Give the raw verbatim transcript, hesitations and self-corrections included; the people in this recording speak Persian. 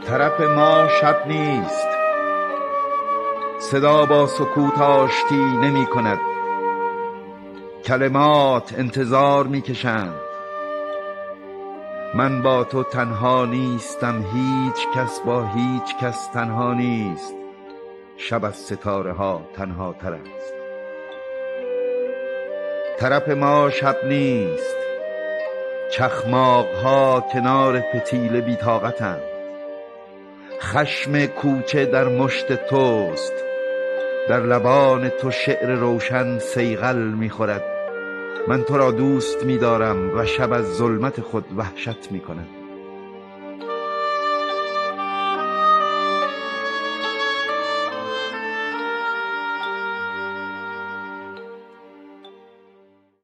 طرف ما شب نیست، صدا با سکوت آشتی نمی کند. کلمات انتظار می کشند. من با تو تنها نیستم، هیچ کس با هیچ کس تنها نیست. شب از ستاره ها تنها تر است. طرف ما شب نیست، چخماق ها کنار فتیله بی طاقتند. خشم کوچه در مشت توست، در لبان تو شعر روشن صیقل می خورد. من تو را دوست می دارم و شب از ظلمت خود وحشت می کند.